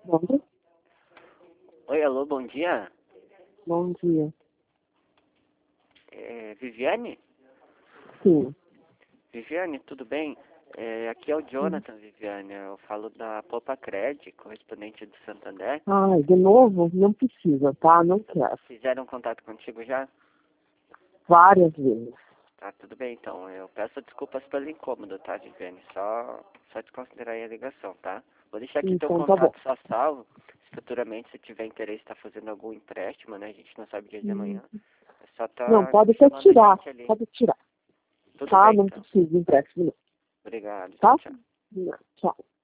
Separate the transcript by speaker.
Speaker 1: Bom,
Speaker 2: Oi, alô, bom dia.
Speaker 1: bom dia.
Speaker 2: Viviane?
Speaker 1: Sim.
Speaker 2: Viviane, tudo bem? Aqui é o
Speaker 1: Uhum.
Speaker 2: Jonathan, Viviane. Eu falo da Popacred, correspondente do Santander.
Speaker 1: Ai, de novo? Não precisa, tá? Não quero.
Speaker 2: Fizeram contato contigo já?
Speaker 1: Várias vezes.
Speaker 2: Tá, tudo bem então. Eu peço desculpas pelo incômodo, tá, Viviane? Só desconsiderar aí a ligação, tá? Vou deixar aqui teu
Speaker 1: Então tá bom.
Speaker 2: contato só salvo. Se futuramente você tiver interesse em estar fazendo algum empréstimo, né? A gente não sabe o dia de
Speaker 1: Hum.
Speaker 2: amanhã. É só
Speaker 1: Não,
Speaker 2: tá
Speaker 1: pode até
Speaker 2: chamando a
Speaker 1: tirar.
Speaker 2: gente ali.
Speaker 1: Pode tirar.
Speaker 2: Tudo
Speaker 1: Tá?
Speaker 2: bem
Speaker 1: Não
Speaker 2: então.
Speaker 1: precisa de empréstimo, não.
Speaker 2: Obrigado. Tchau,
Speaker 1: Tá?
Speaker 2: tchau.
Speaker 1: Não. Tchau.